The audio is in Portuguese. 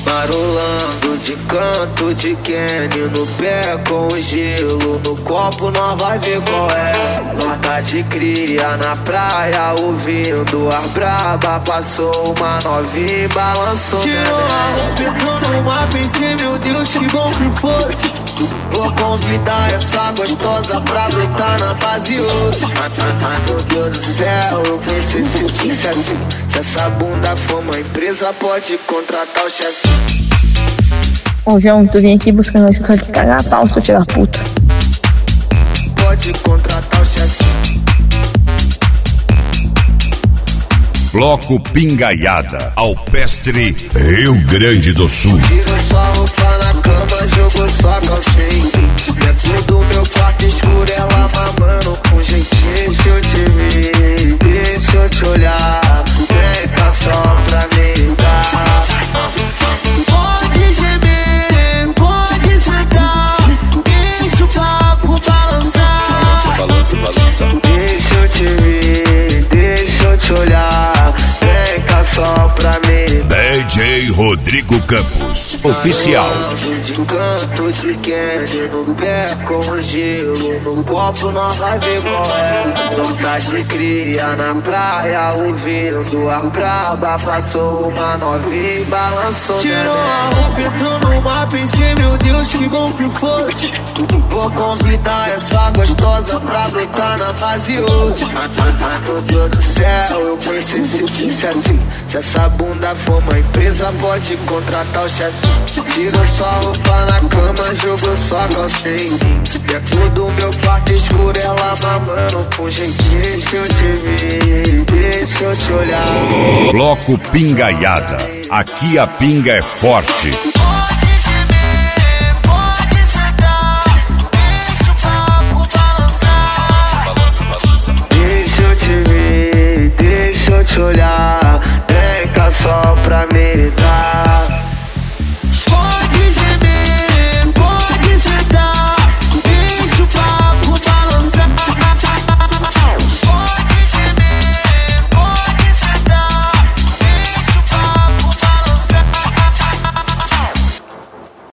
Marolando de canto de Kenny, no pé com o gelo, no copo nós vai ver qual é. Nós tá de cria na praia ouvindo as braba, passou uma novinha e balançou. Tirou a roupa e no mapa em cima, meu Deus, que bom que foi. Vou convidar essa gostosa pra brotar na base hoje. Meu Deus do céu, eu pensei se fosse assim. Se essa bunda for uma empresa, pode contratar o chefe. Ô João, tu vem aqui buscando nós que eu quero te cagar a pau, seu filho da puta. Pode contratar o chefe. Bloco Pingaiada, Alpestre, Rio Grande do Sul. Tirou sua roupa na cama, jogou sua calcinha. Dentro do meu quarto escuro, ela mamando com jeitinho. Deixa eu te ver, deixa eu te olhar. Vem cá só pra me dar. Pode gemer, pode sentar. Deixa o papo balançar. Balança, balança. Deixa eu te ver, deixa eu te olhar. Vem cá só pra me dar. DJ Rodrigo Campos, oficial. De canto de Kenny, no pé com o gelo, no copo nós vai ver qual é. Nós tá de cria na praia ouvindo as braba, passou uma novinha e balançou. Tirou a roupa, entrou no mapa em cima, meu Deus, que bom que foi. Vou convidar essa gostosa pra brotar na base hoje. Meu Deus do céu, eu pensei se fosse assim. Se essa bunda for uma empresa, pode contratar o chefe. Tirou sua roupa na cama, jogou sua calcinha em mim. Dentro do meu quarto escuro, ela mamando com jeitinho. Deixa eu te ver, deixa eu te olhar. Bloco Pingaiada, aqui a pinga é forte.